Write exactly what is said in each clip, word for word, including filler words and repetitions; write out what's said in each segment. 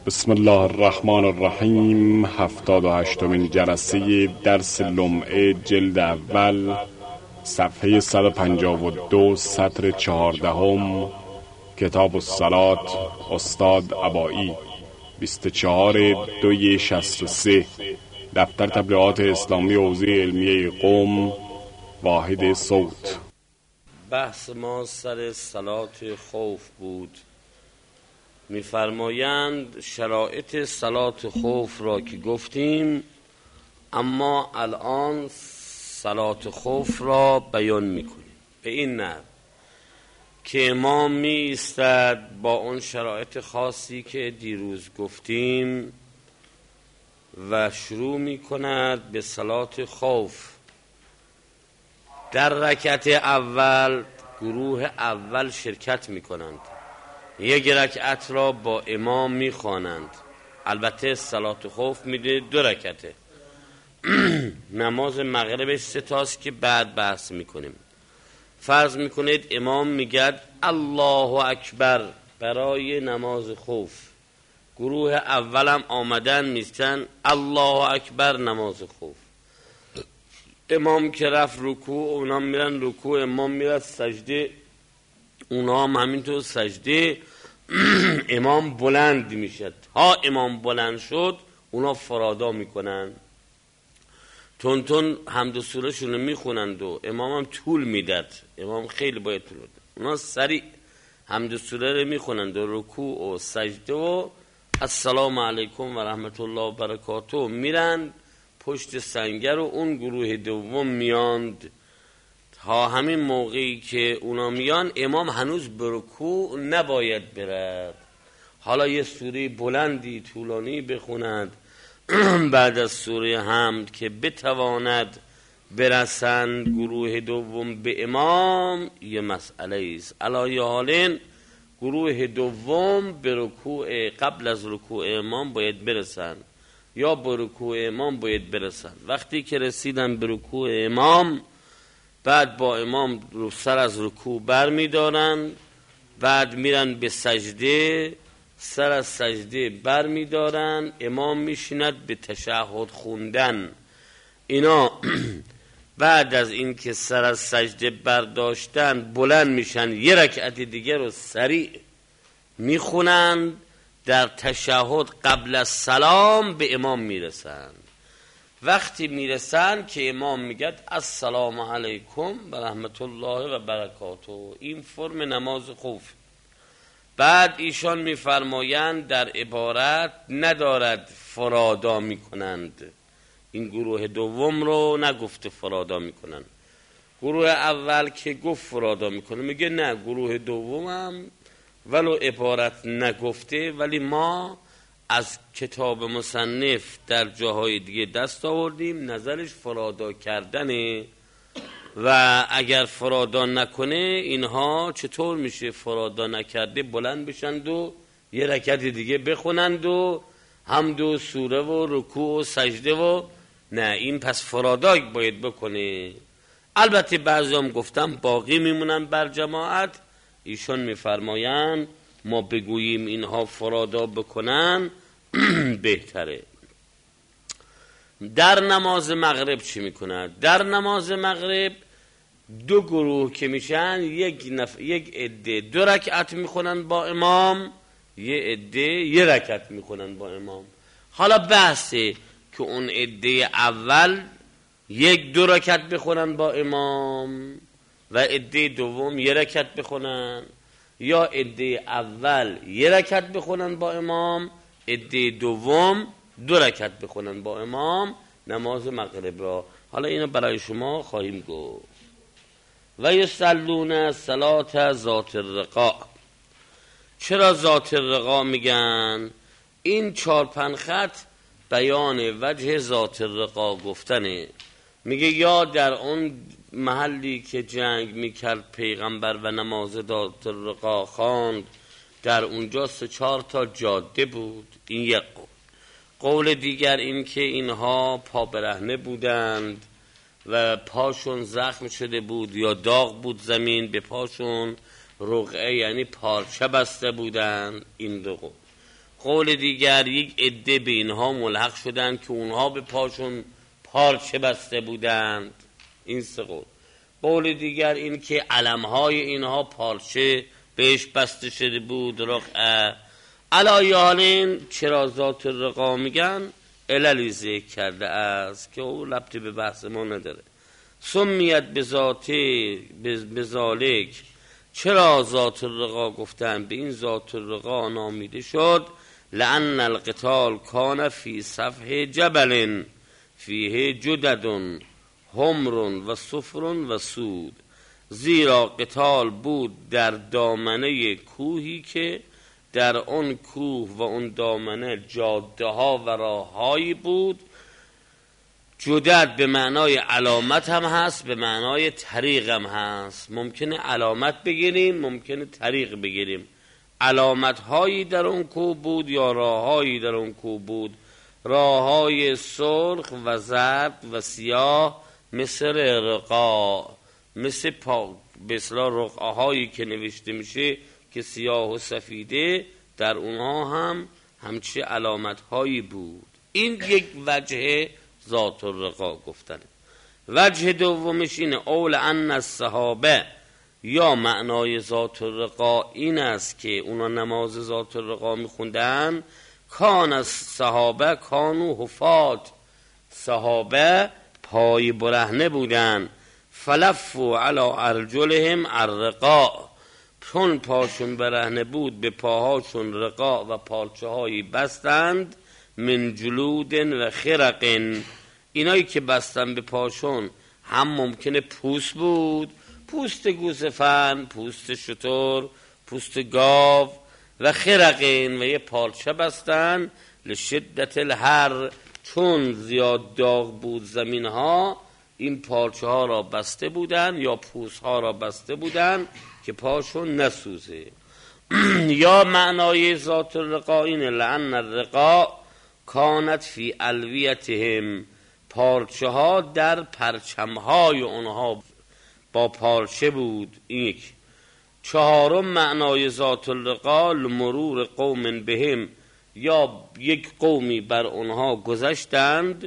بسم الله الرحمن الرحیم. هفتاد و هشتمین جلسه درس لمعه جلد اول، صفحه صد و پنجاه و دو، سطر چهاردهم، کتاب الصلات، استاد عبایی، بیست و چهار دوی شصت و سه، دفتر تبلیغات اسلامی حوزه علمیه قم، واحد صوت. بحث ما سر صلات خوف بود. می‌فرمایند شرایط صلات خوف را که گفتیم، اما الان صلات خوف را بیان می‌کنیم به این نحو که امام می ایستد با اون شرایط خاصی که دیروز گفتیم و شروع می کند به صلات خوف. در رکعت اول گروه اول شرکت می کنند، یک رکعت را با امام می خوانند. البته صلات خوف میده دو رکعته. نماز مغربش سه تاست که بعد بحث میکنیم. فرض میکنید امام میگد الله اکبر برای نماز خوف، گروه اولم آمدن میستن الله اکبر نماز خوف. امام که رفت رکوع، اونا میرن رکوع، امام میرد سجده، اونا هم همینطور سجده. امام بلند میشد، ها امام بلند شد اونا فرادا میکنن، تون تون حمد و سوره شونو میخونند و امام هم طول میداد. امام خیلی باید طول بده، اونا سریع حمد و سوره رو میخونند و رکوع و سجده و السلام علیکم و رحمت الله و برکاته میرند پشت سنگر و اون گروه دوم میاند. تا همین موقعی که اونا میان امام هنوز به رکوع نباید برد، حالا یه سوره بلندی طولانی بخوند بعد از سوره حمد که بتواند برسند گروه دوم به امام. یه مسئله است علایه حالین گروه دوم به رکوع قبل از رکوع امام باید برسند یا به رکوع امام باید برسند. وقتی که رسیدن به رکوع امام، بعد با امام رو سر از رکوع بر می دارن، بعد میرن به سجده، سر از سجده بر می دارن، امام میشیند به تشهد خوندن. اینا بعد از این که سر از سجده برداشتن بلند میشن، یه رکعت دیگه رو سریع میخونند، در تشهد قبل از سلام به امام میرسند. وقتی میرسن که امام میگه السلام علیکم و رحمت الله و برکاته، این فرم نماز خوف. بعد ایشان میفرمایند در عبارت ندارد فرادا میکنند، این گروه دوم رو نگفته فرادا میکنند. گروه اول که گفت فرادا میکنه، میگه نه گروه دومم ولو عبارت نگفته، ولی ما از کتاب مصنف در جاهای دیگه دست آوردیم نظرش فرادا کردنه و اگر فرادا نکنه اینها چطور میشه فرادا نکرده بلند بشند و یه رکعت دیگه بخونند و حمد و سوره و رکوع و سجده و نه، این پس فرادا باید بکنه. البته بعضی هم گفتم باقی میمونن بر جماعت، ایشون میفرماین ما بگوییم اینها فرادا بکنن بهتره. در نماز مغرب چی میکنند؟ در نماز مغرب دو گروه که میشن، یک نف... یک عده دو رکعت میخونن با امام، یه عده یه رکعت میخونن با امام. حالا بحثه که اون عده اول یک دو رکعت بخونن با امام و عده دوم یه رکعت بخونن، یا عده اول یه رکعت بخونن با امام، عده دوم دو رکعت بخونن با امام نماز مغرب را. حالا اینو برای شما خواهیم گفت. و یصلون صلات ذات الرقاع. چرا ذات الرقاع میگن؟ این چهار پنج خط بیان وجه ذات الرقاع گفتنه. میگه یا در اون محلی که جنگ میکرد پیغمبر و نماز ذات الرقاع خواند، در اونجا سه چهار تا جاده بود. این یک قول. قول دیگر این که اینها پا برهنه بودند و پاشون زخم شده بود یا داغ بود زمین به پاشون، رقعه یعنی پارچه بسته بودند. این دو قول. قول دیگر یک عده به اینها ملحق شدند که اونها به پاشون پارچه بسته بودند. این سه قول. قول دیگر این که علمهای اینها پارچه بهش بسته شده بود، رقعه. علایالین چرا ذات الرقا میگن؟ عللی ذکر کرده است که او ربطی به بحث ما نداره. سمیت به ذاته به ذالک، چرا ذات الرقا گفتن؟ به این ذات الرقا نامیده شد لأن القتال کان فی صفح جبل فیه جدد حمر و صفر و سود، زیرا قتال بود در دامنه کوهی که در اون کوه و اون دامنه جاده ها و راه هایی بود. جدد به معنای علامت هم هست، به معنای طریق هم هست. ممکنه علامت بگیریم، ممکنه طریق بگیریم. علامت هایی در اون کوه بود یا راه هایی در اون کوه بود. راه های سرخ و زرد و سیاه مثل رقا، مثل پا به اصطلاح رقعه هایی که نوشته میشه که سیاه و سفیده، در اونها هم همچه علامت هایی بود. این یک وجه ذات الرقا گفتن. وجه دومش اینه اول ان الصحابه، یا معنای ذات الرقا این است که اونا نماز ذات الرقا میخوندن. کان از صحابه کانو حفات، صحابه پای برهنه بودن. فلفو علی ارجلهم الرقا، چون پاشون برهنه بود به پاهاشون رقا و پارچه هایی بستند. من جلود و خرق، اینایی که بستن به پاشون هم ممکنه پوست بود، پوست گوسفند، پوست شتر، پوست گاو، و خرقین و یه پارچه بستن. لشدت الحر، چون زیاد داغ بود زمین ها، این پارچه ها را بسته بودن یا پوست ها را بسته بودن که پاشون نسوزه. یا معنای ذات الرقا اینه لأن الرقا کانت فی الویتهم، پارچه ها در پرچم های اونها با پارچه بود. این یک. چهارم معنای ذات الرقا لمرور قوم بهم، یا یک قومی بر اونها گذشتند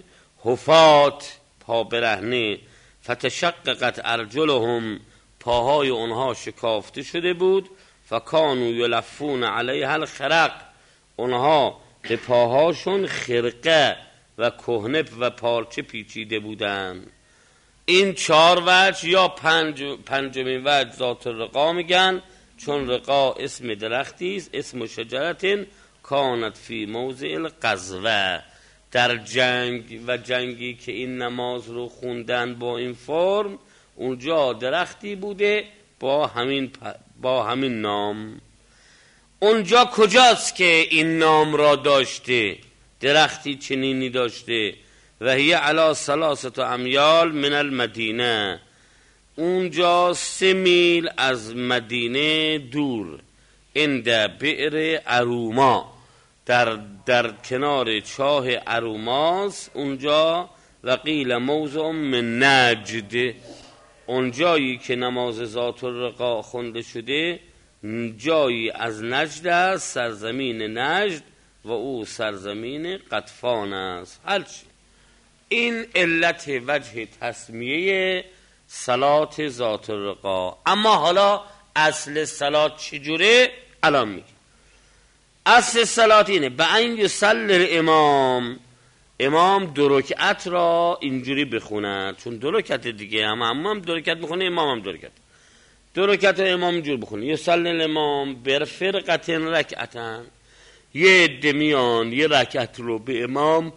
حفات پا برهنه. فتشققت ارجلهم، پاهای اونها شکافته شده بود. فکانوا یلفون علیها الخرق، اونها به پاهاشون خرقه و کهنه و پارچه پیچیده بودند. این چهار وجه. یا پنج پنجمین وجه ذات الرقا میگن چون رقا اسم درختی است، اسم شجرتن کانت فی موضع الغزوه، در جنگ و جنگی که این نماز رو خوندن با این فرم، اونجا درختی بوده با همین با همین نام. اونجا کجاست که این نام را داشته؟ درختی چنینی داشته. و هی علی ثلاثه امیال من المدینه، اونجا سه میل از مدینه دور. عند بئر اروما، در در کنار چاه اروماس اونجا. و قیل موضع من نجد، اونجایی که نماز ذات الرقا خونده شده جایی از نجد است، سرزمین نجد، و او سرزمین قطفان است. هرچی این علت وجه تسمیه صلات ذات الرقا. اما حالا اصل صلات چجوره؟ الان میگه. اصل صلات اینه به این یصلی الامام، امام دو رکعت را اینجوری بخونه، چون دو رکعت دیگه هم هم, هم دو رکعت بخونه، امام هم دو رکعت دو رکعت را امام اینجور بخونه. یصلی الامام بر فرقتن رکعتن، یه عده میان یه رکعت رو به امام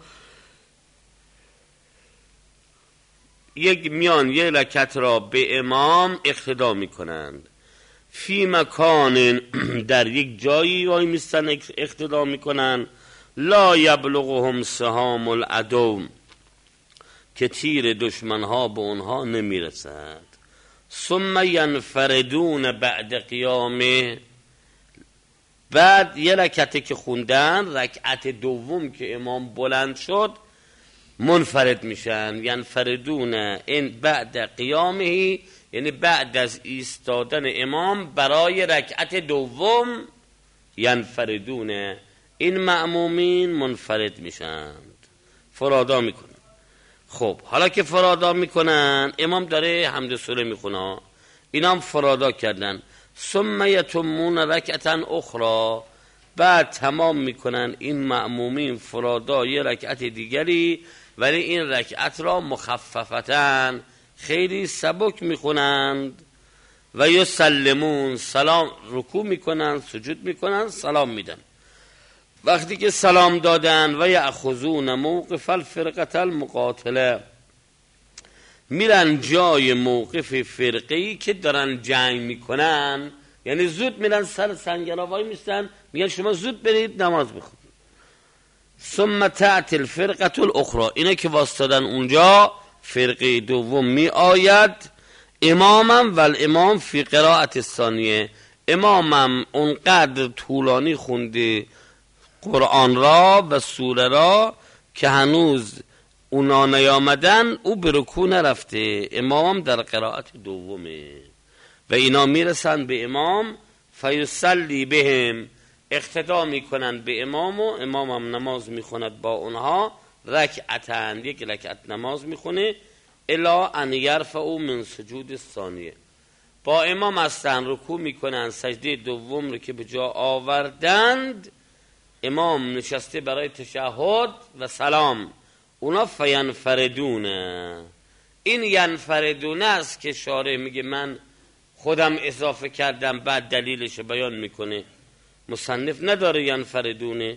یک میان یه رکعت را به امام اقتدا میکنند. فی مکان، در یک جایی وای میستن اقتدا میکنن. لا یبلغهم سهام العدو، که تیر دشمن ها به اونها نمیرسد. ثم ینفردون بعد قیامه، بعد یه رکعتی که خوندن، رکعت دوم که امام بلند شد منفرد میشن. ینفردون این بعد قیامه، یعنی بعد از ایستادن امام برای رکعت دوم ینفردون این مأمومین منفرد میشند، فرادا میکنن. خب حالا که فرادا میکنن، امام داره حمد سوره میخونه، اینا هم فرادا کردن. ثم یتمون رکعتا اخرى، بعد تمام میکنن این مأمومین فرادا یه رکعت دیگری، ولی این رکعت را مخففتن، خیلی سبک میخونند. و یسلمون، سلام، رکوع میکنن، سجود میکنن، سلام میدن. وقتی که سلام دادن و یأخذون موقف الفرقه المقاتله، میرن جای موقف فرقه‌ای که دارن جنگ میکنن، یعنی زود میرن سر سنگرها وای میستن، میگن شما زود برید نماز بخونید. ثم تأتی الفرقه الاخرى، اینا که واسطادن اونجا، فرقه دوم می آید. امامم و الامام فی قرائت الثانیه، امامم اونقدر طولانی خونده قرآن را و سوره را که هنوز اونا نیامدن، او به رکوع نرفته، امام در قرائت دومه. و اینا میرسن به امام، فیصلی بهم، اقتدا میکنن به امام، و امام هم نماز میخوند با اونها، رکعتن، یک رکعت نماز میخونه، الا ان یرفعوا من سجود الثانیه، با امام هستن، رکوع میکنن، سجده دوم رو که به جا آوردند، امام نشسته برای تشهد و سلام، اونا فینفردونه. این ینفردونه است که شارع میگه من خودم اضافه کردم، بعد دلیلش بیان میکنه، مصنف نداره ینفردونه.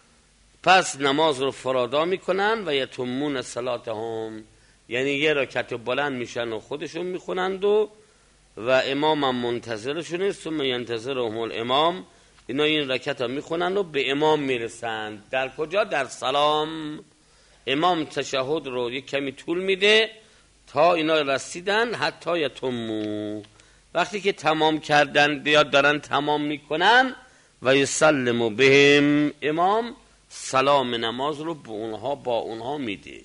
پس نماز رو فرادا میکنن و یتمون صلاتهم، یعنی یه رکعت بلند میشن و خودشون میخونند و و امام هم منتظرشونه. ثم ینتظرهم الامام، اینا این رکعت ها میخونند و به امام میرسند. در کجا؟ در سلام. امام تشهد رو یک کمی طول میده تا اینا رسیدن، حتی یتمو، وقتی که تمام کردن یا دارن تمام میکنن، و یسلمو بهم، امام سلام نماز رو به اونها با اونها میده.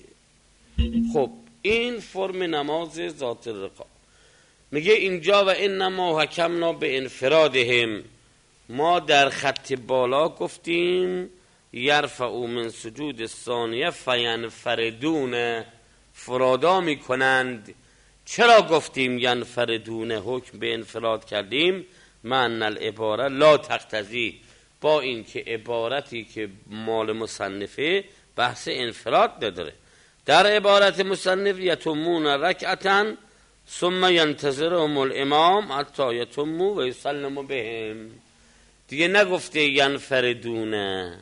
خب این فرم نماز ذات الرقاب. میگه اینجا و انما حکمنا به انفرادهم، ما در خط بالا گفتیم یرفعوا من سجود الثانیه فینفردون، فرادا میکنند. چرا گفتیم ینفردون، حکم به انفراد کردیم؟ معنی العباره لا تقتضی، با این که عبارتی که مال مصنفه بحث انفراد نداره. در عبارت مصنف یتمون رکعتا ثم ینتظرهم الامام حتی یتموا و یسلموا بهم، دیگه نگفته ینفردونه.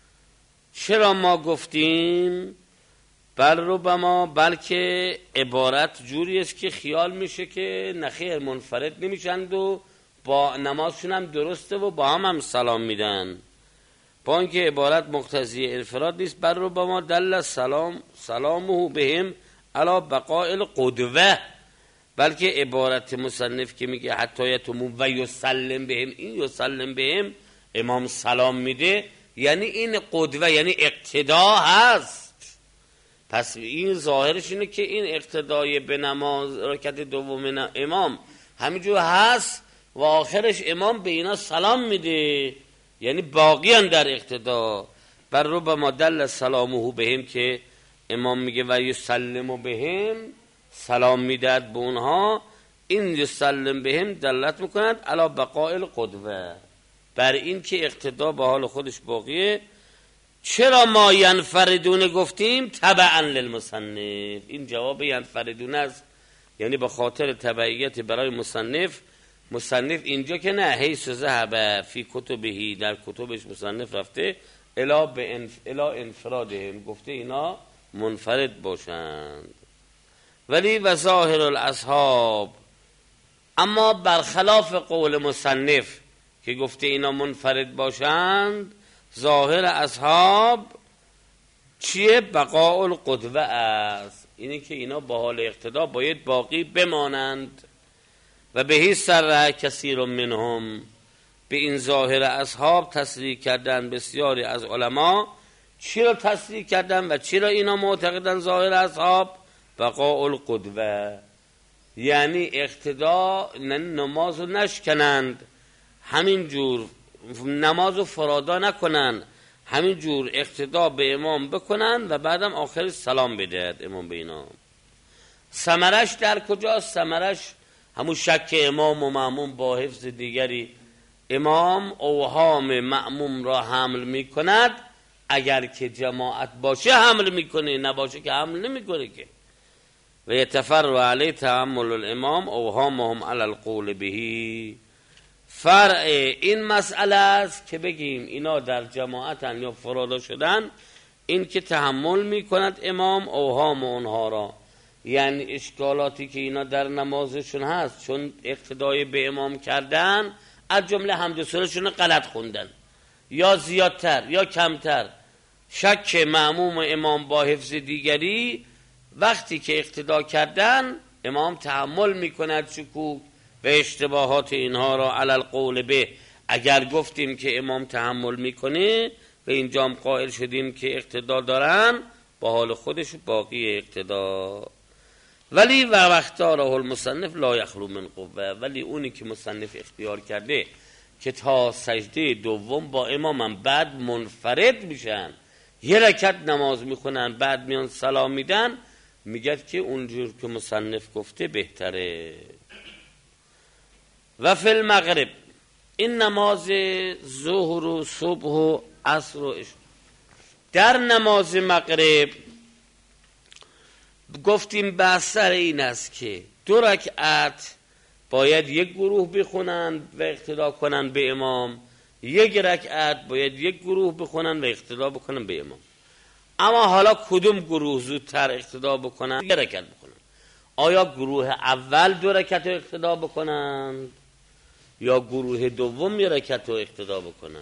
چرا ما گفتیم بل ربما، بلکه عبارت جوری است که خیال میشه که نخیر منفرد نمیشند و با نمازشون هم درسته و با هم هم سلام میدن، با اینکه عبارت مقتضی انفراد نیست. بل ربما دل سلام سلامه بهم علی بقاء القدوه، بلکه عبارت مصنف که میگه حتی یتمو و یسلم بهم، این یسلم بهم امام سلام میده، یعنی این قدوه، یعنی اقتدا هست. پس این ظاهرش اینه که این اقتدای به نماز رکعت دوم امام همینجور هست و آخرش امام به اینا سلام میده، یعنی باقیان در اقتدا. بر ربما دل سلامه بهم که امام میگه و یسلم بهم، سلام میداد به اونها، این یسلم بهم دلت میکند علی بقاء القدوه، بر این که اقتدا به حال خودش باقیه. چرا ما ینفردون گفتیم؟ تبعا للمصنف، این جواب ینفردون است، یعنی به خاطر تبعیت برای مصنف. مصنف اینجا که نه حیث ذهب فی کتبهی، در کتبش مصنف رفته الا به انف... الا انفرادهم، گفته اینا منفرد باشند. ولی و ظاهر الاصحاب، اما برخلاف قول مصنف که گفته اینا منفرد باشند، ظاهر اصحاب چیه؟ بقاء القدوه است، اینه که اینا با حال اقتدا باید باقی بمانند. و بهی سر کثیر منهم، به این ظاهر اصحاب تصریح کردن بسیاری از علما. چی رو تصریح کردن و چی رو اینا معتقدن ظاهر اصحاب؟ بقاء القدوه، یعنی اقتدا، نماز رو نشکنند، همین جور نماز رو فرادا نکنن، همین جور اقتدا به امام بکنن و بعدم آخر سلام بدهد امام به اینا. ثمرش در کجاست؟ ثمرش همون شک امام و مأموم با حفظ دیگری. امام اوهام مأموم را حمل می کند، اگر که جماعت باشه حمل میکنه، نباشه که حمل نمیکنه که. و یتفرع علی تحمل الامام اوهامهم علی القول به. فرع این مسئله است که بگیم اینا در جماعتن یا فرادا شدن، این که تحمل میکند امام اوهام اونها را، یعنی اشکالاتی که اینا در نمازشون هست چون اقتدای به امام کردن، از جمله حمد و سورهشون غلط خوندن یا زیادتر یا کمتر، شک مأموم و امام با حفظ دیگری، وقتی که اقتدا کردن امام تحمل میکند شکوک و اشتباهات اینها را علی القول به. اگر گفتیم که امام تحمل میکنه و اینجام قائل شدیم که اقتدا دارن، با حال خودش باقی اقتدا. ولی و وقتاره المصنف لا یخلو من قوه، ولی اونی که مصنف اختیار کرده که تا سجده دوم با امامم بعد منفرد میشن، یه رکعت نماز میخونن بعد میان سلام میدن، میگه که اونجور که مصنف گفته بهتره. و فی المغرب، این نماز ظهر و صبح و عصر و عشاء، در نماز مغرب گفتیم بحث سر این است که دو رکعت باید یک گروه بخونن و اقتدا کنن به امام، یک رکعت باید یک گروه بخونن و اقتدا بکنن به امام. اما حالا کدوم گروه زودتر اقتدا بکنن؟ یک رکعت بکنن. آیا گروه اول دو رکعت رو اقتدا بکنن یا گروه دوم یک رکعت رو اقتدا بکنن؟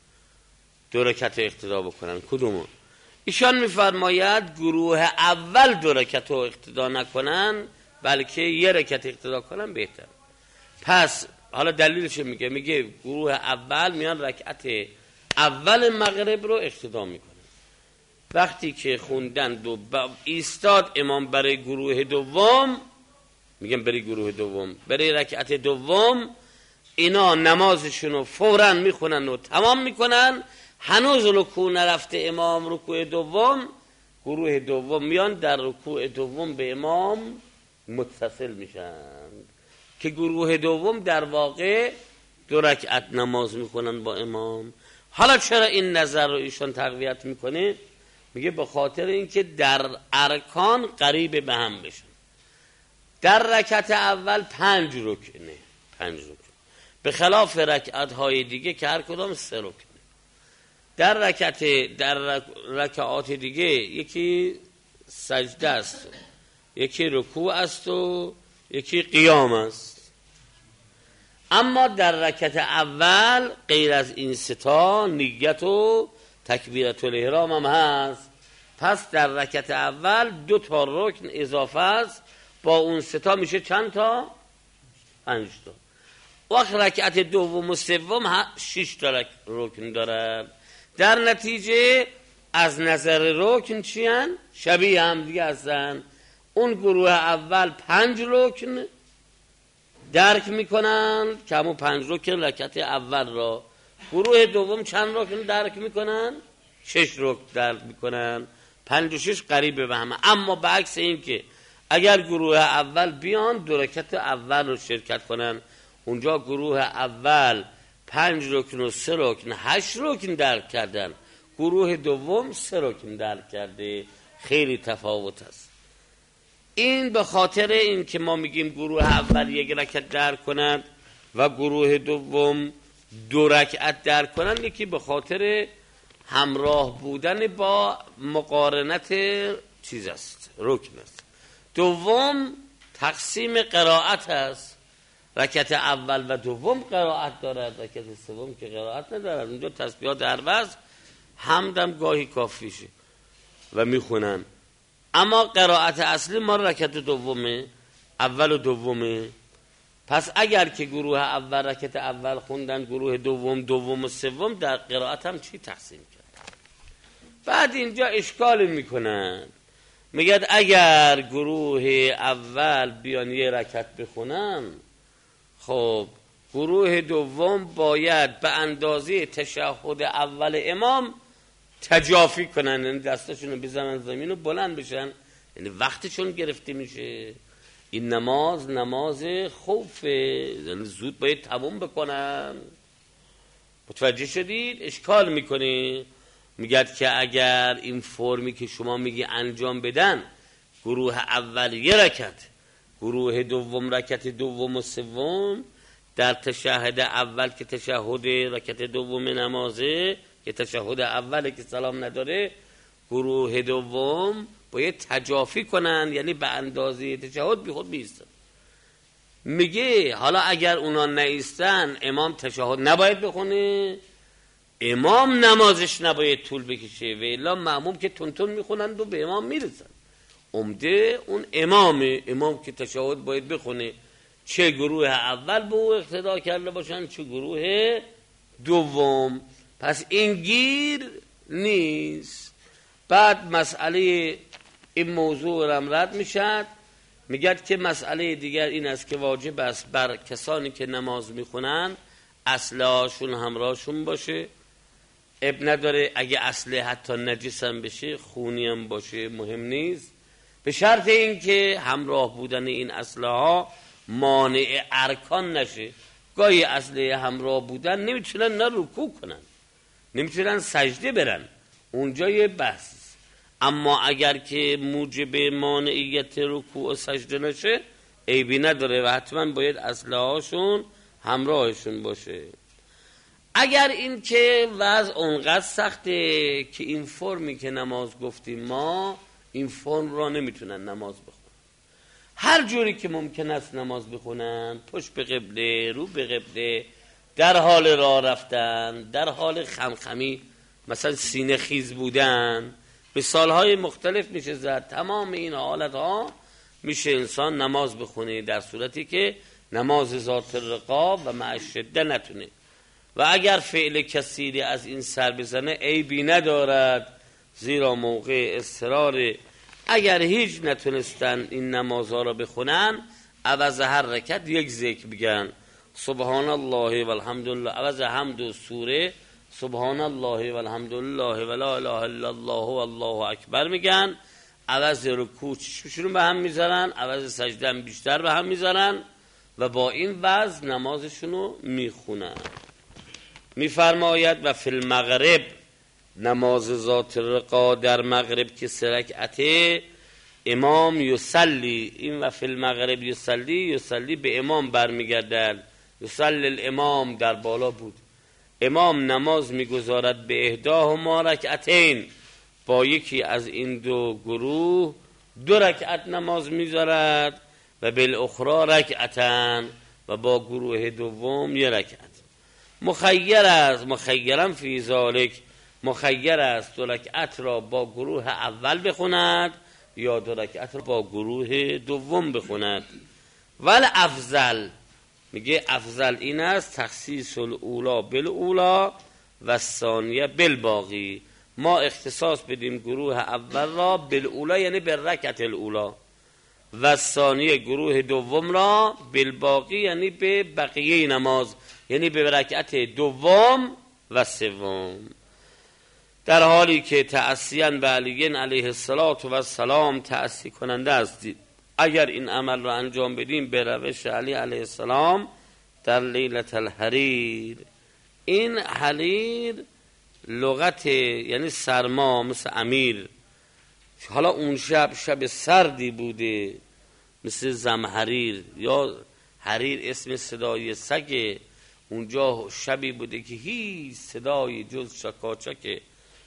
دو رکعت اقتدا بکنن. کدومو؟ ایشان میفرماید گروه اول دو رکعت رو اقتدا نکنن بلکه یک رکعت اقتدا کنن بهتر. پس حالا دلیلش میگه، میگه گروه اول میان رکعت اول مغرب رو اقتدا میکنن. وقتی که خوندن دو ایستاد امام برای گروه دوم، میگم برای گروه دوم، برای رکعت دوم، اینا نمازشون رو فوراً میخونن و تمام میکنن. هنوز رکوع نرفته امام رکوع دوم، گروه دوم میان در رکوع دوم به امام متصل میشن که گروه دوم در واقع دو رکعت نماز میکنن با امام. حالا چرا این نظر رو ایشان تقویت میکنه؟ میگه به خاطر اینکه در ارکان قریب به هم بشن. در رکعت اول پنج رکنه، پنج رکن، به خلاف رکعت های دیگه که هر کدام سه رکنه. در رکعت در رکعات دیگه یکی سجده است، یکی رکوع است و یکی قیام است. اما در رکعت اول غیر از این ستا نیت و تکبیرت الاحرام هم هست. پس در رکعت اول دو تا رکن اضافه است، با اون ستا میشه چند تا؟ پنج تا. وقت رکعت دوم و سوم شش تا رکن دارد. در نتیجه از نظر رکن چیان؟ شبیه هم دیگه هستن. اون گروه اول پنج رکن درک میکنن که همون پنج رکن رکعت اول را. گروه دوم چند رکن درک میکنن؟ شش رکن درک میکنن. پنج و شش قریب به همه. اما به عکس این که اگر گروه اول بیان دو رکعت اول رو شرکت کنن، اونجا گروه اول پنج رکن و سه رکن هشت رکن درک کردن، گروه دوم سه رکن درک کرده. خیلی تفاوت است. این به خاطر این که ما میگیم گروه اول یک رکعت درک کنند و گروه دوم دو رکعت درک کنند، یکی به خاطر همراه بودن با مقارنت چیز است، رکن است. دوم تقسیم قرائت است. رکعت اول و دوم قرائت دارد، رکعت سوم که قرائت ندارد. اونجا تسبیحات هر وقت حمدم گاهی کافیشه و میخونن. اما قرائت اصلی ما رکعت دومه، اول و دومه. پس اگر که گروه اول رکعت اول خوندن، گروه دوم دوم و سوم، در قرائت هم چی تقسیم کرد؟ بعد اینجا اشکال میکنن، میگن اگر گروه اول بیان یه رکعت بخونن، خب گروه دوم باید به اندازه تشهد اول امام تجافی کنن، یعنی دستاشون رو بزنن زمین و بلند بشن، یعنی وقتشون گرفته میشه. این نماز نماز خوفه، یعنی زود باید تموم بکنن. متوجه شدید؟ اشکال میکنه، میگد که اگر این فرمی که شما میگی انجام بدن، گروه اول یه رکعت، گروه دوم رکعت دوم و سوم، در تشهد اول که تشهد رکعت دوم نمازه که تشهد اوله که سلام نداره، گروه دوم باید تجافی کنن، یعنی به اندازه تشهد بی خود بیستن. میگه حالا اگر اونا نیستن امام تشهد نباید بخونه، امام نمازش نباید طول بکشه، و الا مأموم که تون میخونند و به امام میرسن. عمده اون امامه، امام که تشهد باید بخونه، چه گروه اول به او اقتدا کرده باشن چه گروه دوم. پس این گیر نیست. بعد مسئله این موضوع رم رد میشد، میگد که مسئله دیگر این است که واجب است بر کسانی که نماز میخونن اسلحه‌شون همراهشون باشه. اب نداره اگه اسلحه حتی نجس هم بشه، خونی هم باشه، مهم نیست، به شرط این که همراه بودن این اسلحه مانع ارکان نشه. گاهی اسلحه همراه بودن نمیتونن نه رکوع کنن، نمیتونن سجده برن، اونجا یه بحث. اما اگر که موجب مانعیت رکوع و سجده نشه عیبی نداره و حتما باید اسلحه‌هاشون همراهشون باشه. اگر این که وضع اونقدر سخته که این فرمی که نماز گفتیم ما، این فرم را نمیتونن نماز بخونن، هر جوری که ممکن است نماز بخونن، پشت به قبله، رو به قبله، در حال راه رفتن، در حال خمخمی، مثلا سینه خیز بودن، به سالهای مختلف میشه زد. تمام این حالتها میشه انسان نماز بخونه، در صورتی که نماز ذات الرقاب و مع الشده نتونه. و اگر فعل کثیری از این سر بزنه عیبی ندارد، زیرا موقع اضطرار اگر هیچ نتونستن این نمازها را بخونن، عوض هر رکعت یک ذکر بگن، سبحان الله و الحمدلله، عوض حمد و سوره سبحان الله و الحمدلله و لا اله الا الله و الله اکبر میگن، عوض رکوع چشمشون به هم میذارن، عوض سجده هم بیشتر به هم میذارن و با این وضع نمازشونو میخونن. میفرماید و فی المغرب، نماز ذات الرقا در مغرب که سه رکعته، امام یصلی، این و فی المغرب یصلی، یصلی به امام برمیگردد، یصلی الامام در بالا بود، امام نماز میگذارد به احداهما رکعتین، با یکی از این دو گروه دو رکعت نماز میذارد، و بالاخرى رکعتن، و با گروه دوم یک رکعت. مخیر است، مخیرم فی ذالک، مخیر است دو رکعت را با گروه اول بخوند یا دو رکعت را با گروه دوم بخوند. ول افضل، میگه افضل این است تخصیص الاولا بالاولا و الثانیه بالباقی، ما اختصاص بدیم گروه اول را بالاولا یعنی به رکعت الاولا، و ثانیه گروه دوم را بالباقی یعنی به بقیه نماز، یعنی به رکعت دوم و سوم. در حالی که تأسیاً به علی علیه السلام تأسی کننده است اگر این عمل را انجام بدیم به روش علی علیه السلام در لیلة الحریر. این حریر لغت یعنی سرما، مثل امیر. حالا اون شب شب سردی بوده مثل زمحریر، یا حریر اسم صدای سگ، اونجا شبی بوده که هیچ صدای جز چکاچک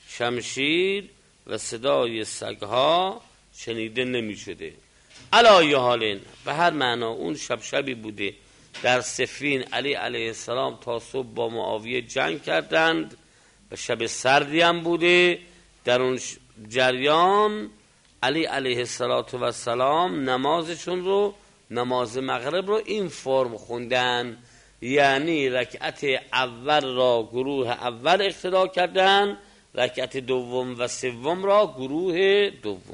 شمشیر و صدای سگها شنیده نمی شده. علایه حالین، به هر معنا اون شب شبی بوده. در صفین علی علیه السلام تا صبح با معاویه جنگ کردند و شب سردی هم بوده. در اون جریان علی علیه السلام نمازشون رو، نماز مغرب رو این فرم خوندن، یعنی رکعت اول را گروه اول اقتدا کردن، رکعت دوم و سوم را گروه دوم.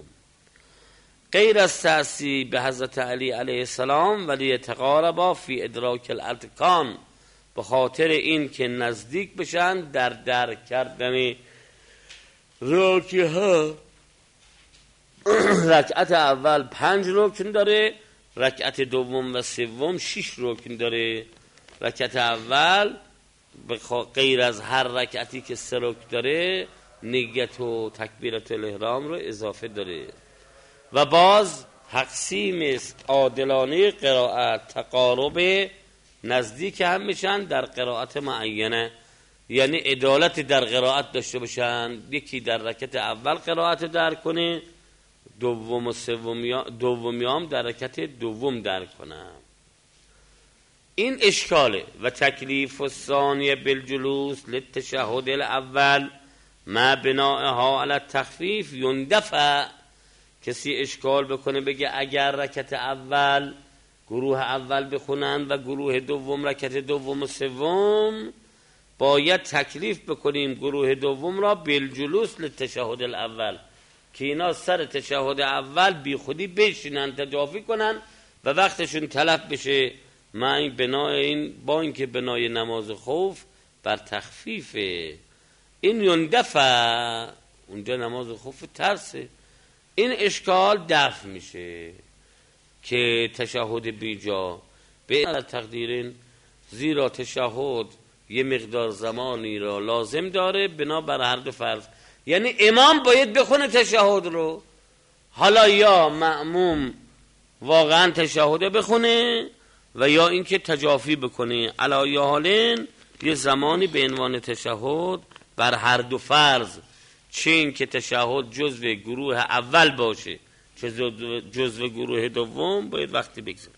غیر از تأسی به حضرت علی علیه السلام ولی تقاربا فی ادراک الارکان، به خاطر این که نزدیک بشن در درک کردن راکه ها رکعت اول پنج رکن داره، رکعت دوم و سوم شش رکن داره. رکعت اول غیر از هر رکعتی که سه رکن داره نیت و تکبیرت الاحرام رو اضافه داره. و باز تقسیم عادلانه قرائت تقارب نزدیک هم میشن در قرائت معینه، یعنی عدالت در قرائت داشته باشن. یکی در رکعت اول قرائت در کنه، دوم و سوم دومیام در رکعت دوم در کنه. این اشکاله. و تکلیف الثانیه بالجلوس للتشهد الاول ما بنائها علی التخفیف یندفع. کسی اشکال بکنه بگه اگر رکعت اول گروه اول بخونن و گروه دوم رکعت دوم و سوم، باید تکلیف بکنیم گروه دوم را بالجلوس للتشهد الاول، که اینا سر تشهد اول بی خودی بشینن تجافی کنن و وقتشون تلف بشه. ما این بنای این با اینکه بنای نماز خوف بر تخفیفه، این یندفع، اونجا نماز خوف ترسه، این اشکال دفع میشه که تشهد بیجا به تقدیرین، زیرا تشهد یه مقدار زمانی را لازم داره بنا بر هر دو فرض. یعنی امام باید بخونه تشهد رو، حالا یا مأموم واقعا تشهد بخونه و یا اینکه تجافی بکنه. علی یا حالین یه زمانی به عنوان تشهد بر هر دو فرض، چه این که تشهد جزو گروه اول باشه چه جزو گروه دوم، باید وقتی بگذاره.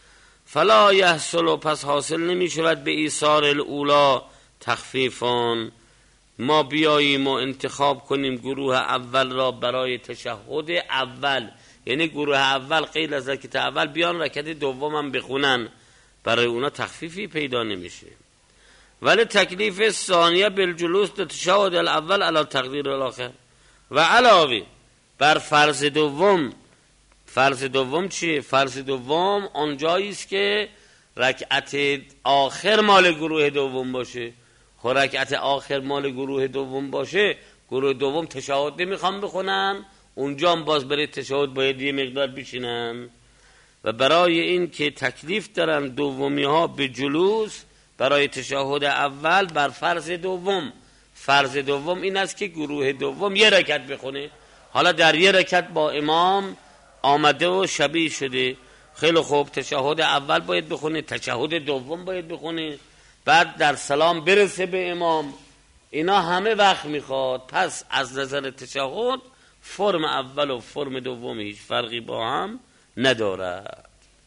فلا یحصل، پس حاصل نمی شود به ایثار الاولا تخفیفان، ما بیاییم و انتخاب کنیم گروه اول را برای تشهد اول، یعنی گروه اول غیر از رکعت اول بیان رکعت دوم هم بخونن، برای اونا تخفیفی پیدا نمیشه. ولی تکلیف ثانیه بالجلوس تشهد الاول علی تقدیر الاخر. و علاوه بر فرض دوم، فرض دوم چیه؟ فرض دوم آنجایی است که رکعت آخر مال گروه دوم باشه. خب رکعت آخر مال گروه دوم باشه، گروه دوم تشهد نمیخوام بخونن، اونجا هم باز برای تشهد باید یه مقدار بشینن. و برای این که تکلیف دارن دومی ها به جلوس برای تشهد اول بر فرض دوم، فرض دوم این است که گروه دوم یه رکعت بخونه. حالا در یه رکعت با امام آمده و شبیه شده، خیلی خوب، تشهد اول باید بخونه، تشهد دوم باید بخونه، بعد در سلام برسه به امام. اینا همه وقت میخواد. پس از نظر تشهد فرم اول و فرم دوم هیچ فرقی با هم ندارد.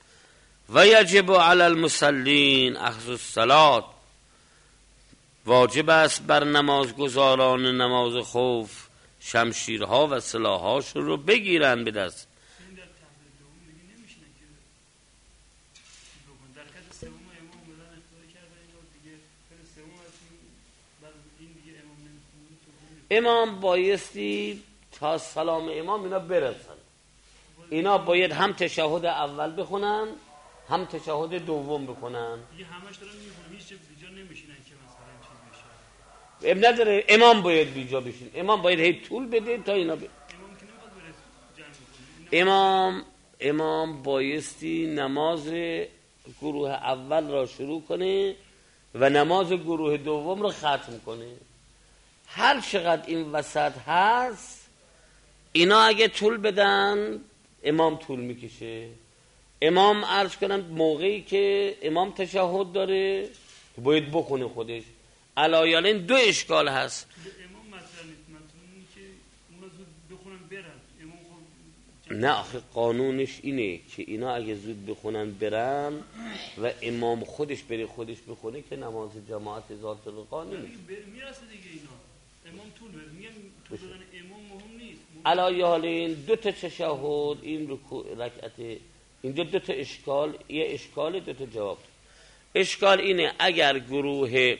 و یجب علی المصلین اخذ الصلاة، واجب است بر نمازگزاران نماز خوف شمشیرها و سلاح‌هاشون رو بگیرن به دست. امام بایستی تا سلام امام اینا برسن، اینا باید هم تشهد اول بخونن هم تشهد دوم بخونن. دیگه همش دارن میخونن، هیچ بیجا نمیشینن که مثلا چیز بشه. اب نداره، امام باید بیجا بشین، امام باید هی طول بده تا اینا ب... امام که نمیخواد بره جمع بکنه. امام امام بایستی نماز گروه اول را شروع کنه و نماز گروه دوم را ختم کنه. هر چقدر این وسط هست اینا اگه طول بدن امام طول میکشه. امام عرض کنم موقعی که امام تشهد داره باید بخونه خودش. علایالین دو اشکال هست. امام مثلا مثلا که اونا زود بخونن برن، امام خب نه آخه قانونش اینه که اینا اگه زود بخونن برن و امام خودش بره خودش بخونه که نماز جماعت ذات الرقا نمیشه. میرسه دیگه اینا. امام طول بده، میگن طول دادن امام مهم نیست. علایالین دو تا تشهد، این رکوع رکعت، این دو, دو تا اشکال، یه اشکال دو تا جواب. اشکال اینه اگر گروه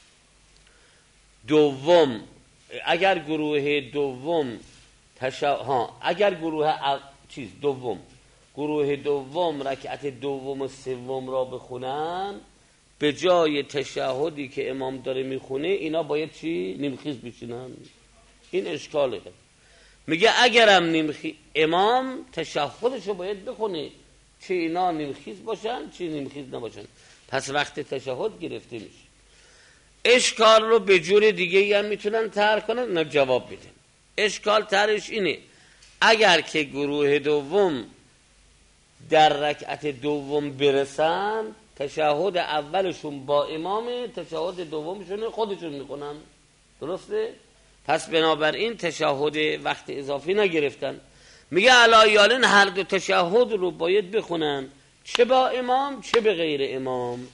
دوم اگر گروه دوم تشا... ها اگر گروه ا... چیز دوم گروه دوم رکعت دوم و سوم را بخونن، به جای تشهدی که امام داره میخونه اینا باید چی؟ نیمخیز بشینن. این اشکاله. میگه اگرم نیمخی امام تشهدشو باید بخونه، چه اینا نیمخیز باشن چه نیمخیز نباشن، پس وقت تشهد گرفته میشه. اشکال رو به جور دیگه هم میتونن طرح کنن، نه جواب بدن. اشکال طرحش اینه اگر که گروه دوم در رکعت دوم برسن، تشهد اولشون با امامه، تشهد دومشون خودشون میکنن، درسته؟ پس بنابراین تشهد وقت اضافی نگرفتن. میگه علایالن هر دو تشهد رو باید بخونن، چه با امام چه به غیر امام.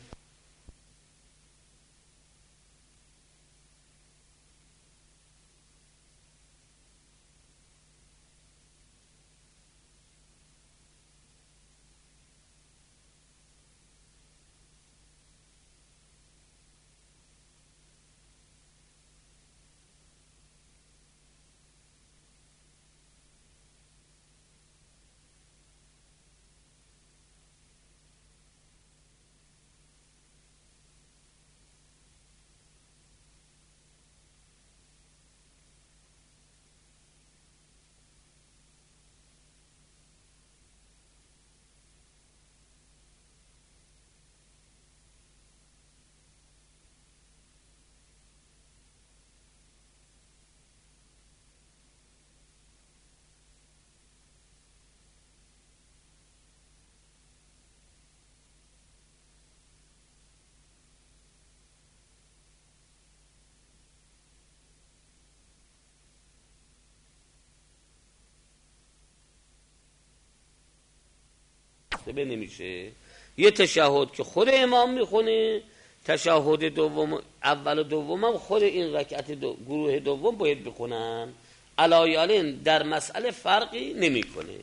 به نمیشه یه تشهد که خود امام میخونه، تشهد دوم اول و دوم هم خود این رکعت دو گروه دوم باید بخونن. علایالین در مسئله فرقی نمیکنه.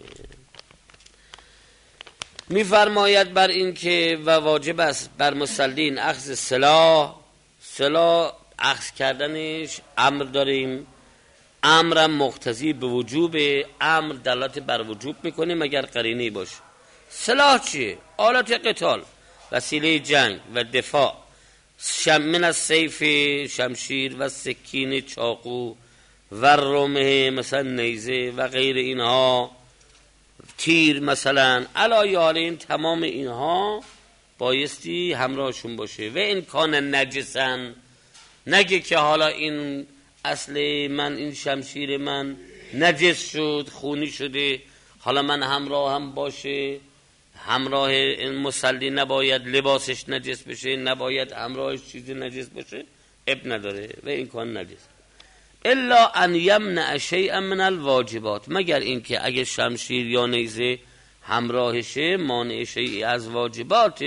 میفرماید بر این که و واجب است بر مصلین اخذ سلاح. سلاح اخذ کردنش امر داریم، امرم مقتضی به وجوب، امر دلالت بر وجوب میکنه مگر قرینه باشه. سلاح چیه؟ آلات قتال، وسیله جنگ و دفاع، شم من از سیف شمشیر و سکین چاقو و رمه مثلا نیزه و غیر اینها، تیر مثلا، علایالین تمام اینها بایستی همراهشون باشه. و این کان نجسن، نگه که حالا این اصل من این شمشیر من نجس شد خونی شده، حالا من همراه هم باشه، همراه این مصلی نباید لباسش نجس بشه، نباید همراهش چیزی نجس باشه، اب نداره و این کان نجس. الا ان یمنع شیئا من الواجبات، مگر اینکه اگه شمشیر یا نیزه همراهشه مانع شیئی از واجبات،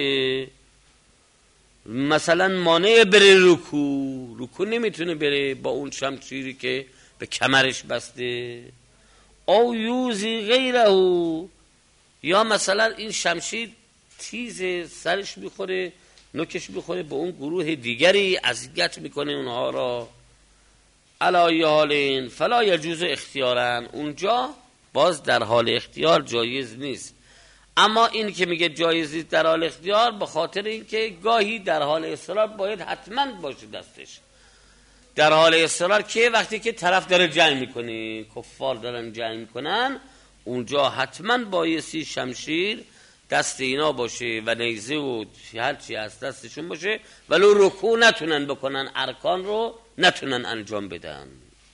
مثلا مانع بره رکوع، رکوع نمیتونه بره با اون شمشیری که به کمرش بسته، او یوزی غیره، یا مثلا این شمشیر تیز سرش میخوره، نوکش میخوره به اون گروه دیگری، اذیت میکنه اونها را. علی حالین فلا یجوز اختیارن، اونجا باز در حال اختیار جایز نیست. اما این که میگه جایز نیست در حال اختیار، به خاطر اینکه گاهی در حال اصرار باید حتما باشه دستش. در حال اصرار که وقتی که طرف داره جنگ میکنه، کفار دارن جنگ میکنن، اونجا حتما بایستی شمشیر دست اینا باشه و نیزه و هر چی از دستشون باشه، ولو رکوع نتونن بکنن، ارکان رو نتونن انجام بدن.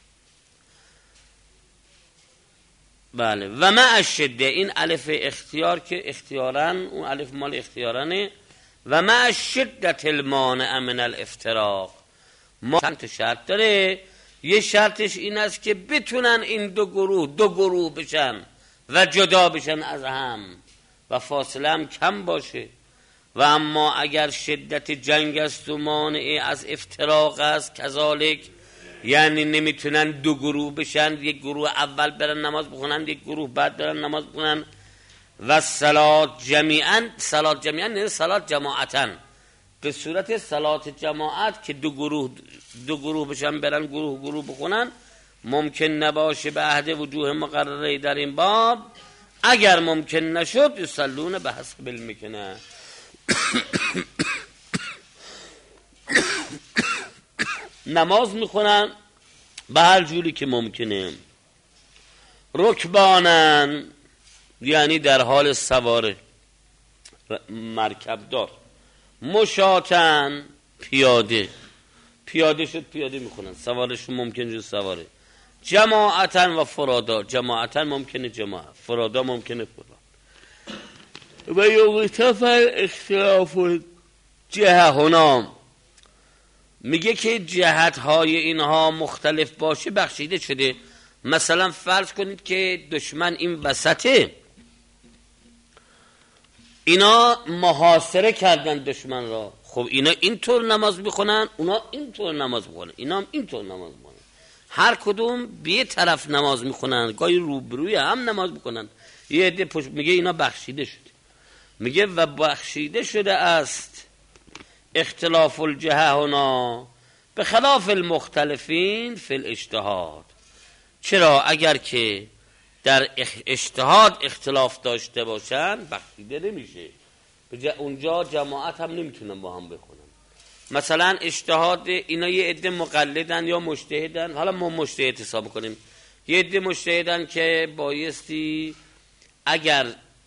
بله. و مع الشده، این الف اختیار که اختیارن، اون الف مال اختیارنه. و مع الشدة المانع من الافتراق، ما چند شرط داره. یه شرطش این است که بتونن این دو گروه دو گروه بشن و جدا بشن از هم و فاصله هم کم باشه. و اما اگر شدت جنگ است و مانع از افتراق است، کذالک، یعنی نمیتونن دو گروه بشن، یک گروه اول برن نماز بخونن، یک گروه بعد برن نماز بخونن. و صلات جمیعا، صلات جمیعا نه صلات جماعتا، به صورت صلات جماعت که دو گروه دو گروه بشن برن گروه گروه بخونن، ممکن نباشه به عهد وجوه مقرره در این باب. اگر ممکن نشد یصلون به حسب المکنه، نماز میخونن به هر جوری که ممکنه. رکبانن یعنی در حال سواره مرکب دار. مشاتن پیاده، پیاده شد پیاده میخونن، سوارشون ممکن جز سواره. جماعتن و فرادا، جماعتن ممکنه جماعت، فرادا ممکنه فراد. و یغتفر اختلاف جهه هنا، میگه که جهت های اینها مختلف باشه بخشیده شده. مثلا فرض کنید که دشمن این وسطه، اینا محاصره کردن دشمن را، خب اینا اینطور نماز میخونن، اونا اینطور نماز میخونن، اینا هم اینطور نماز میخونن، هر کدوم به یه طرف نماز میخونن، گاهی روبروی هم نماز میخونن. یه عده پشت، میگه اینا بخشیده شده. میگه و بخشیده شده است اختلاف الجهه هنا به خلاف المختلفین فی الاجتهاد. چرا؟ اگر که در اجتهاد اختلاف داشته باشن بخشیده نمیشه، اونجا جماعت هم نمیتونن با هم بخونن. مثلا اجتهاد اینا یه عده مقلدن یا مجتهدن، حالا ما مجتهد حساب کنیم، یه عده مجتهدن که بایستی اگر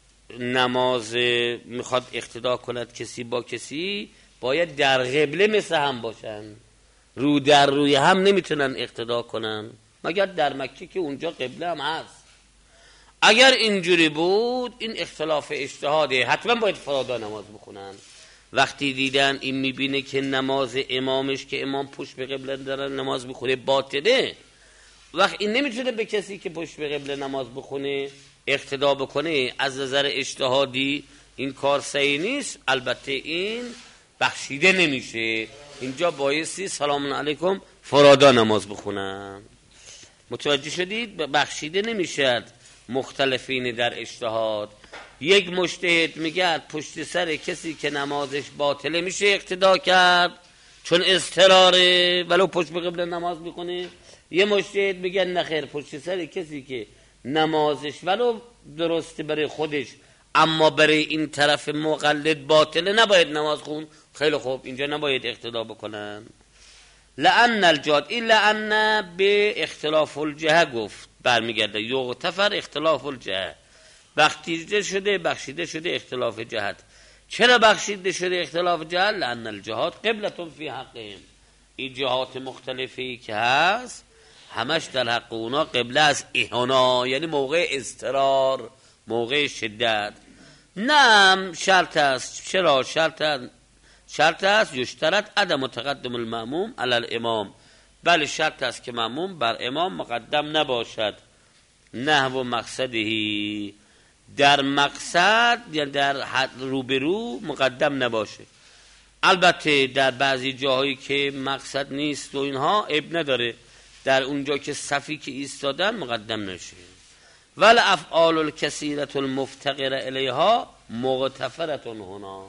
نماز میخواد اقتدا کند کسی با کسی باید در قبله مثل هم باشن، رو در روی هم نمیتونن اقتدا کنن مگر در مکه که اونجا قبله هم هست. اگر اینجوری بود این اختلاف اجتهاده، حتما باید فرادا نماز بخونن. وقتی دیدن این میبینه که نماز امامش که امام پشت به قبله داره نماز بخونه باطله، وقت این نمیتونه به کسی که پشت به قبله نماز بخونه اقتدا بکنه، از نظر اجتهادی این کار صحیح نیست. البته این بخشیده نمیشه، اینجا بایستی سلام علیکم فرادا نماز بخونن. متوجه شدید؟ بخشیده نمیشد مختلفین در اجتهاد. یک مجتهد میگه پشت سر کسی که نمازش باطله میشه اقتدا کرد چون اضطراره ولو پشت به قبله نماز میکنه. یه مجتهد میگه نخیر، پشت سر کسی که نمازش ولو درسته برای خودش اما برای این طرف مقلد باطله نباید نماز خون. خیلی خوب، اینجا نباید اقتدا بکنن. لأن الجاد این لأن به اختلاف الجهه گفت برمیگرده، یغتفر اختلاف الجهه، بخشیده شده بخشیده شده اختلاف جهت. چرا بخشیده شده اختلاف جهت؟ لأن الجهات قبلتون فی حقهم، این جهات مختلفی که هست همش در حق اونا قبله از اهانا، یعنی موقع اضطرار، موقع شدت. نعم شرط است. چرا شرط است؟ شرط است یشترط عدم تقدم المأموم علی الامام، بله شرط است که مأموم بر امام مقدم نباشد. نحو مقصدهی، در مقصد یا در روبرو مقدم نباشه. البته در بعضی جاهایی که مقصد نیست و اینها عیب نداره، در اونجا که صفی که ایستادن مقدم نشه. ول افعال الکثیرة المفتقره الیها مغتفرة هنا،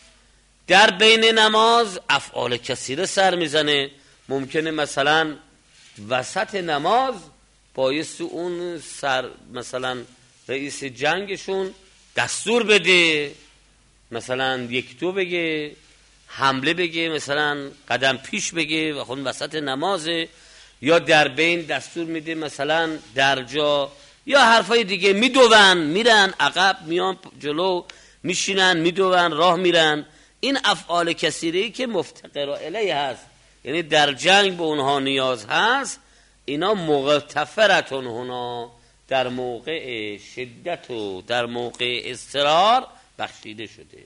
در بین نماز افعال کثیره سر میزنه. ممکنه مثلا وسط نماز بایست اون سر مثلا رئیس جنگشون دستور بده، مثلا یک دو بگه، حمله بگه، مثلا قدم پیش بگه و خون وسط نمازه، یا در بین دستور میده مثلا در جا، یا حرفای دیگه. میدوون میرن عقب، میان جلو، میشینن میدوون راه میرن. این افعال کثیری که مفتقر الیه هست، یعنی در جنگ به اونها نیاز هست، اینا مغتفرتون هنا، در موقع شدت و در موقع اضطرار بخشیده شده.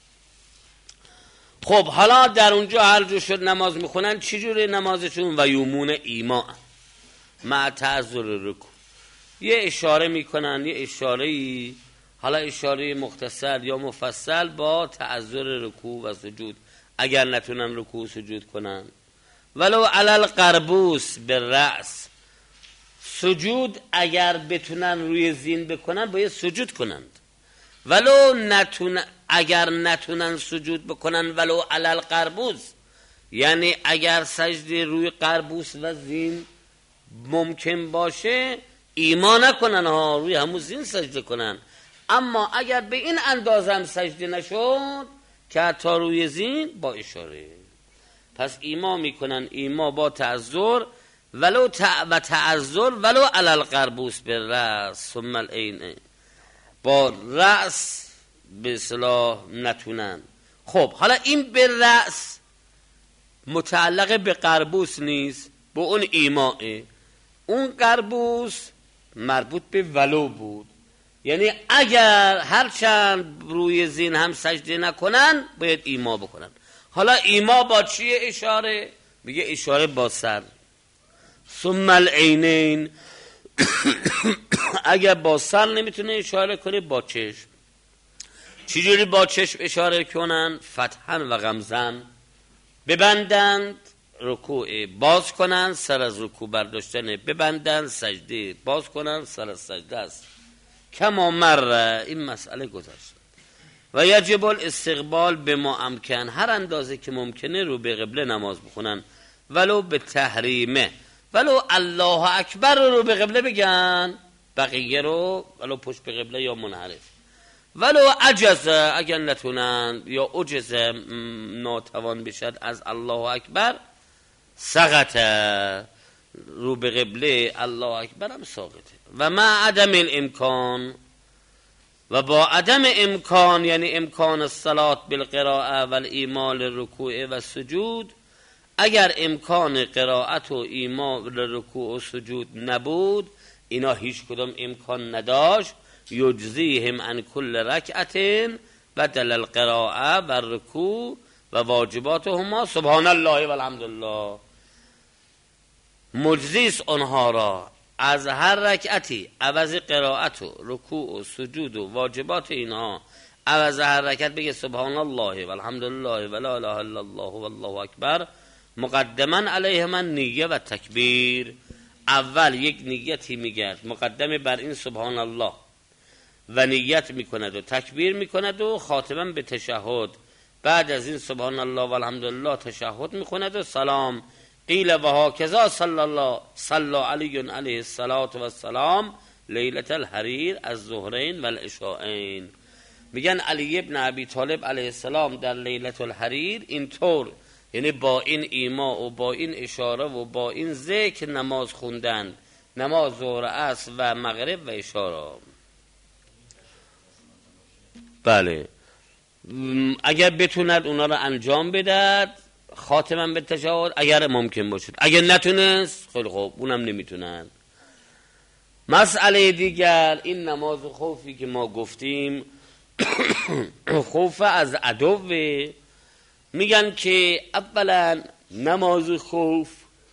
خب حالا در اونجا هر جو شد نماز میخونن، چی جوره نمازشون؟ و یومون ایما مع تعذر رکوع، یه اشاره میکنن، یه اشاره‌ای، حالا اشاره مختصر یا مفصل، با تعذر رکوع و سجود، اگر نتونن رکوع سجود کنن. ولو علی القربوس بالرأس، سجود اگر بتونن روی زین بکنن باید سجود کنند. ولو نتونن، اگر نتونن سجود بکنن ولو علی القربوس، یعنی اگر سجده روی قربوس و زین ممکن باشه ایمان نکنن ها، روی همون زین سجده کنن. اما اگر به این اندازه هم سجده نشد که حتی روی زین، با اشاره، پس ایما میکنن. ایما با تعذر ولو تع... و تعذر ولو علی القربوس بالرأس ثم العینین، با رأس به اصطلاح نتونن. خب حالا این به رأس متعلق به قربوس نیست، به اون ایمائه. اون قربوس مربوط به ولو بود، یعنی اگر هرچند روی زین هم سجده نکنن باید ایما بکنن. حالا ایما با چیه اشاره؟ میگه اشاره با سر. ثم العینین اگر با سر نمیتونه اشاره کنه با چشم. چجوری با چشم اشاره کنن؟ فتحا و غمزن، ببندند رکوع باز کنن، سر از رکوع برداشتن ببندند، سجده باز کنن، سر از سجده است. کما مره، این مسئله گذشت. و یجب الاستقبال به ما امکن، هر اندازه که ممکنه رو به قبله نماز بخونن، ولو به تحریمه، ولو الله اکبر رو به قبله بگن، بقیه رو ولو پشت به قبله یا منحرف. ولو عجزه، اگر نتونن یا عجزه ناتوان بشد از الله اکبر، سقطه، رو به قبله الله اکبر هم ساقطه. و ما عدم الامکان، و با عدم امکان یعنی امکان الصلاة بالقراءه و الایمال رکوع و سجود، اگر امکان قرائت و ایمال رکوع و سجود نبود، اینا هیچ کدام امکان نداشت، یجزیهم عن کل رکعت بدل القراءه و رکوع و واجباتهما سبحان الله و الحمدلله، مجزیس آنها را از هر رکعتی عوض قرائت و رکوع و سجود و واجبات اینها، عوض هر رکعت بگه سبحان الله و الحمدلله و لا اله الا الله و الله اکبر، مقدما علیهما نیه و تکبیر. اول یک نیتی میگرد مقدم بر این سبحان الله و نیت میکند و تکبیر میکند و خاتما به تشهد. بعد از این سبحان الله و الحمدلله تشهد میکند و سلام. قیل و هاکذا صلی الله صلی علی علیه الصلاة و السلام لیلة الحریر از ظهرین و العشاءین. میگن علی ابن ابی طالب علیه السلام در لیلة الحریر اینطور، یعنی با این ایما و با این اشاره و با این ذکر نماز خوندن، نماز ظهر عصر و مغرب و اشاره. بله، اگر بتوند اونا رو انجام بدهد خاتما به تشهد، اگر ممکن باشد. اگر نتونست خیلی خوب، اونم نمیتونن. مسئله دیگر این نماز خوفی که ما گفتیم خوف از عدوه. میگن که اولا نماز خوف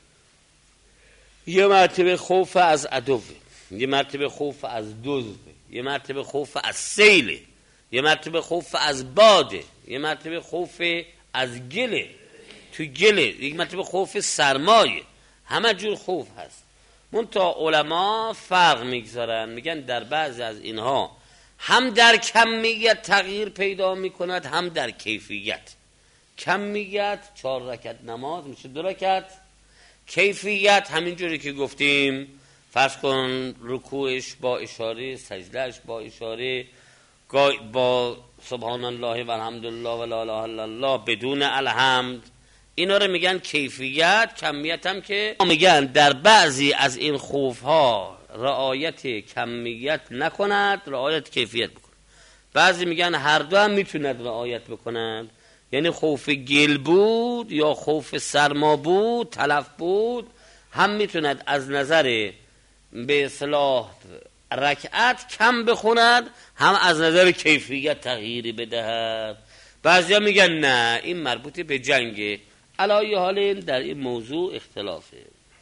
یه مرتبه خوف از عدوه، یه مرتبه خوف از دزده، یه مرتبه خوف از سیله، یه مرتبه خوف از باده، یه مرتبه خوف از گله تو گله، یک مرتبه خوف سرمایه. همه جور خوف هست. منتها علما فرق میگذارن، میگن در بعضی از اینها هم در کمیت تغییر پیدا میکند، هم در کیفیت. کمیت چهار رکعت نماز میشه دو رکعت، کیفیت همینجوری که گفتیم، فرض کن رکوعش با اشاره، سجدهش با اشاره، با سبحان الله و الحمدلله و لا اله الا الله بدون الحمد، اینا رو میگن کیفیت. کمیت هم که میگن در بعضی از این خوف ها رعایت کمیت نکند، رعایت کیفیت بکن. بعضی میگن هر دو هم میتوند رعایت بکنند، یعنی خوف گل بود یا خوف سرما بود، تلف بود، هم میتوند از نظر به اصطلاح رکعت کم بخوند، هم از نظر کیفیت تغییری بدهد. بعضی ها میگن نه این مربوط به جنگه. علایه حال در این موضوع اختلافه.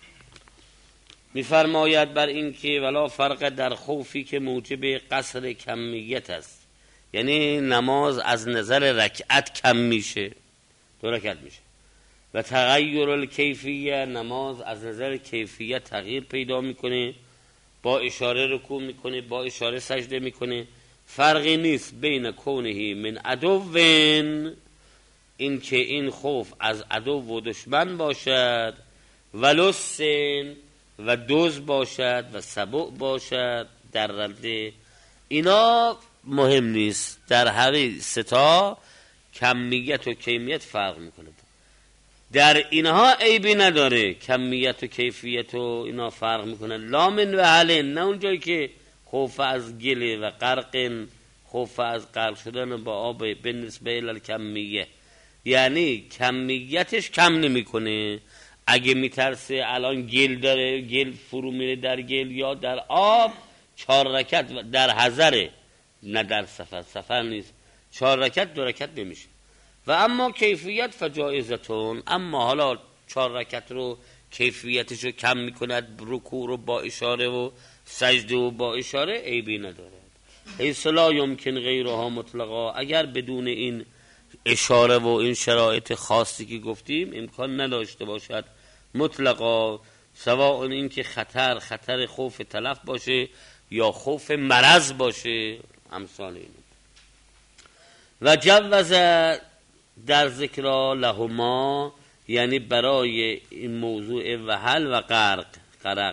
میفرماید بر این که ولا فرق در خوفی که موجب قصر کمیت است، یعنی نماز از نظر رکعت کم میشه، دو رکعت میشه، و تغییر الکیفیه، نماز از نظر کیفیت تغییر پیدا میکنه، با اشاره رکوع میکنه، با اشاره سجده میکنه. فرقی نیست بین کونه من عدوین، این که این خوف از عدو و دشمن باشد، و لسن و دوز باشد و سبع باشد در رده، اینا مهم نیست. در هر ستا کمیت و کیمیت فرق میکنه. در اینها عیبی نداره. کمیت و کیفیت و اینا فرق میکنه. لامن و حلن، نه اون جایی که خوف از گله و غرق، خوف از غرق شدن با آب به نسبه الکمیه، یعنی کمیتش کم نمیکنه. اگه میترسه الان گل داره، گل فرو میره در گل یا در آب، چهار رکعت در حضره، نه در سفر. سفر نیست، چهار رکعت دو رکعت نمیشه. و اما کیفیت فجائزتون، اما حالا چهار رکعت رو کیفیتش رو کم میکند، رکوع رو با اشاره و سجده و با اشاره، عیبی نداره. حیث لا یمکن غیرها مطلقا، اگر بدون این اشاره و این شرایط خاصی که گفتیم امکان نداشته باشد مطلقا، سواء این که خطر خطر خوف تلف باشه یا خوف مرض باشه، امثال این. و جوز در ذکر لهما، یعنی برای این موضوع وحل و غرق غرق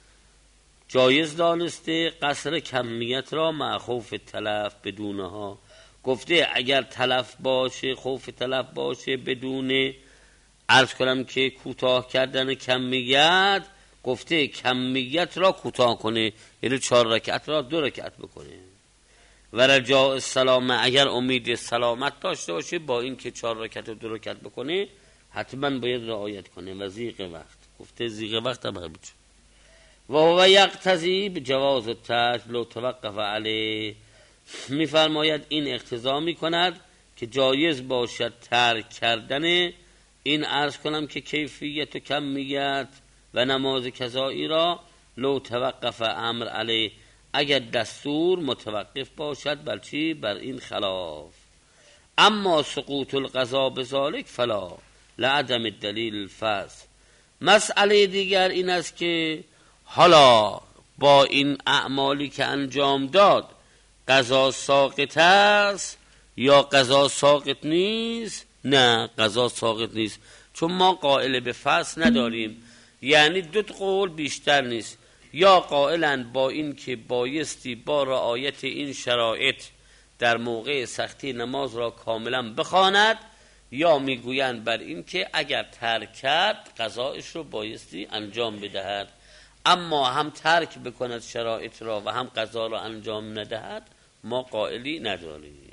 جایز دانسته قصر کمیت را مع خوف تلف بدونها. گفته اگر تلف باشه، خوف تلف باشه، بدون عرض کنم که کوتاه کردن کمیت، گفته کمیت را کوتاه کنه، یعنی چهار رکعت را دو رکعت بکنه. و رجاء السلام، اگر امید سلامت داشته باشه با این که چهار رکعت و دو رکعت بکنه، حتما باید رعایت کنه. و زیغ وقت، گفته زیغ وقت هم همین. و هو یقتضی بجواز الترک لو توقف علیه، میفرماید این اقتضا میکند که جایز باشد ترک کردن این، عرض کنم که کیفیت و کمیت و نماز قضایی را، لو توقف امر علیه، اگر دستور متوقف باشد بر چی؟ بر این خلاف. اما سقوط القضا بذالک فلا لعدم الدلیل الفصل. مسئله دیگر این است که حالا با این اعمالی که انجام داد قضا ساقط است یا قضا ساقط نیست؟ نه، قضا ساقط نیست، چون ما قائل به فصل نداریم. یعنی دو قول بیشتر نیست، یا قائلن با این که بایستی با رعایت این شرایط در موقع سختی نماز را کاملا بخواند، یا میگویند بر این که اگر ترک کرد قضایش رو بایستی انجام بدهد. اما هم ترک بکند شرایط را و هم قضا را انجام ندهد، ما قائلی نداریم.